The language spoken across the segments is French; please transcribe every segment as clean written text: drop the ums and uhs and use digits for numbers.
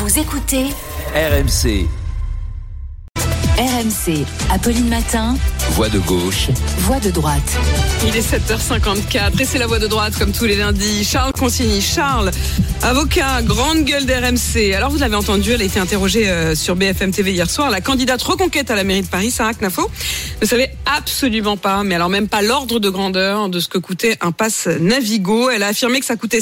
Vous écoutez RMC. RMC, Apolline Matin. Voix de gauche. Voix de droite. Il est 7h54 et c'est la voix de droite comme tous les lundis. Charles Consigny. Charles, avocat, grande gueule d'RMC. Alors vous l'avez entendu, elle a été interrogée sur BFM TV hier soir. La candidate reconquête à la mairie de Paris, Sarah Knafo, ne savait absolument pas, mais alors même pas l'ordre de grandeur de ce que coûtait un pass Navigo. Elle a affirmé que ça coûtait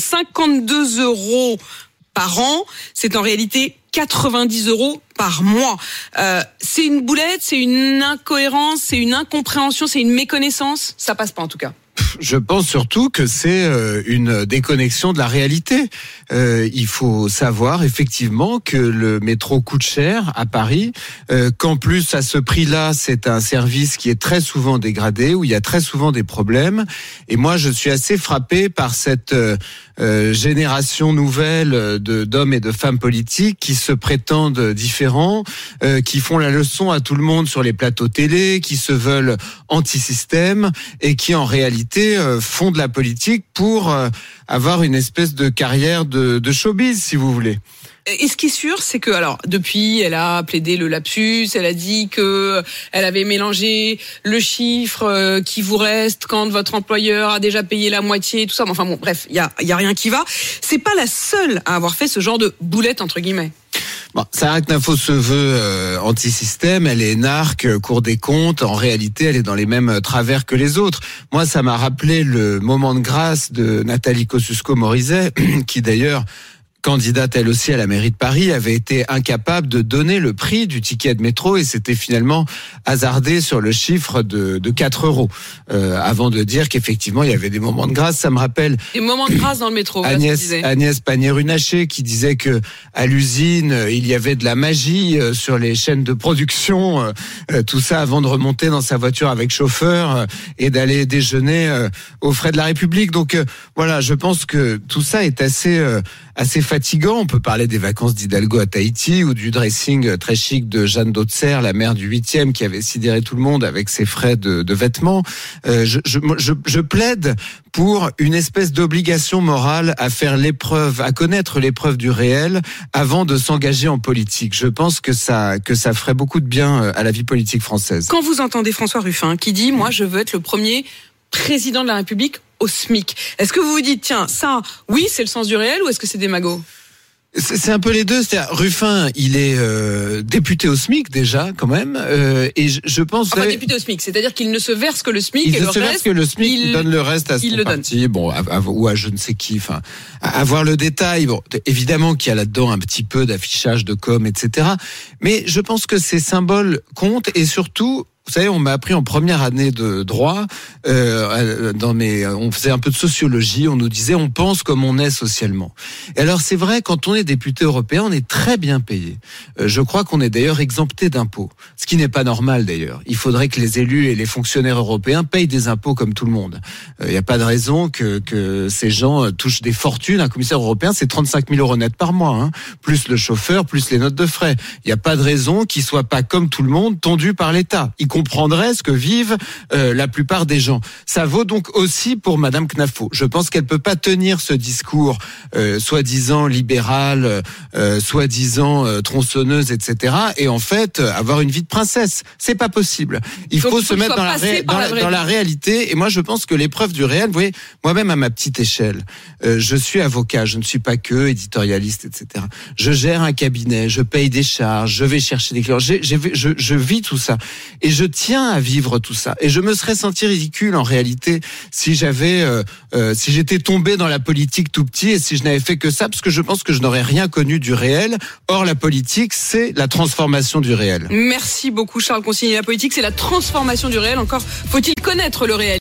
52 € par an. C'est en réalité 90 € par mois. C'est une boulette, c'est une incohérence, c'est une incompréhension, c'est une méconnaissance. Ça passe pas en tout cas. Je pense surtout que c'est une déconnexion de la réalité. Il faut savoir effectivement que le métro coûte cher à Paris, qu'en plus à ce prix-là, c'est un service qui est très souvent dégradé, où il y a très souvent des problèmes. Et moi, je suis assez frappé par cette génération nouvelle d'hommes et de femmes politiques qui se prétendent différents, qui font la leçon à tout le monde sur les plateaux télé, qui se veulent anti-système et qui en réalité font de la politique pour avoir une espèce de carrière de showbiz, si vous voulez. Et ce qui est sûr, c'est que, alors, depuis, elle a plaidé le lapsus, elle a dit que elle avait mélangé le chiffre qui vous reste quand votre employeur a déjà payé la moitié, tout ça. Enfin bon, bref, il y a rien qui va. C'est pas la seule à avoir fait ce genre de boulette, entre guillemets. Bon, Sarah Knafo se veut anti-système, elle est énarque, Cour des comptes. En réalité, elle est dans les mêmes travers que les autres. Moi, ça m'a rappelé le moment de grâce de Nathalie Kosciusko-Morizet, qui d'ailleurs, candidate elle aussi à la mairie de Paris, avait été incapable de donner le prix du ticket de métro et s'était finalement hasardé sur le chiffre de 4 €, avant de dire qu'effectivement il y avait des moments de grâce. Ça me rappelle des moments de grâce dans le métro. Agnès Pannier-Runacher qui disait que à l'usine il y avait de la magie sur les chaînes de production, tout ça avant de remonter dans sa voiture avec chauffeur et d'aller déjeuner aux frais de la République. Donc voilà, je pense que tout ça est assez fatigant. On peut parler des vacances d'Hidalgo à Tahiti ou du dressing très chic de Jeanne d'Auxerre, la maire du 8e, qui avait sidéré tout le monde avec ses frais de vêtements. Je plaide pour une espèce d'obligation morale à faire l'épreuve, à connaître l'épreuve du réel avant de s'engager en politique. Je pense que ça ferait beaucoup de bien à la vie politique française. Quand vous entendez François Ruffin qui dit « Moi, je veux être le premier président de la République », au SMIC. Est-ce que vous vous dites, tiens, ça, oui, c'est le sens du réel ou est-ce que c'est des magots ? C'est un peu les deux. C'est-à-dire, Ruffin, il est député au SMIC déjà, quand même, et je pense. Enfin, député au SMIC, c'est-à-dire qu'il ne se verse que le SMIC il et le se verse reste, que le SMIC, il donne le reste à son parti, bon, ou à je ne sais qui. Enfin, à voir le détail. Bon, évidemment qu'il y a là-dedans un petit peu d'affichage, de com, etc. Mais je pense que ces symboles comptent et surtout. Vous savez, on m'a appris en première année de droit, on faisait un peu de sociologie, on nous disait on pense comme on est socialement. Et alors c'est vrai, quand on est député européen, on est très bien payé. Je crois qu'on est d'ailleurs exempté d'impôts, ce qui n'est pas normal d'ailleurs. Il faudrait que les élus et les fonctionnaires européens payent des impôts comme tout le monde. Il n'y a pas de raison que ces gens touchent des fortunes. Un commissaire européen, c'est 35 000 € net par mois, hein, plus le chauffeur, plus les notes de frais. Il n'y a pas de raison qu'ils soient pas comme tout le monde tondus par l'État. Comprendrait ce que vivent la plupart des gens. Ça vaut donc aussi pour Madame Knafo. Je pense qu'elle peut pas tenir ce discours soi-disant libéral, soi-disant tronçonneuse, etc. et en fait avoir une vie de princesse. C'est pas possible. Il faut se mettre dans la réalité. Et moi, je pense que l'épreuve du réel, vous voyez, moi-même à ma petite échelle, je suis avocat, je ne suis pas que éditorialiste, etc. Je gère un cabinet, je paye des charges, je vais chercher des clients, je vis tout ça. Et je tiens à vivre tout ça. Et je me serais senti ridicule en réalité si j'étais tombé dans la politique tout petit et si je n'avais fait que ça, parce que je pense que je n'aurais rien connu du réel. Or, la politique, c'est la transformation du réel. Merci beaucoup Charles Consigny. La politique, c'est la transformation du réel. Encore faut-il connaître le réel.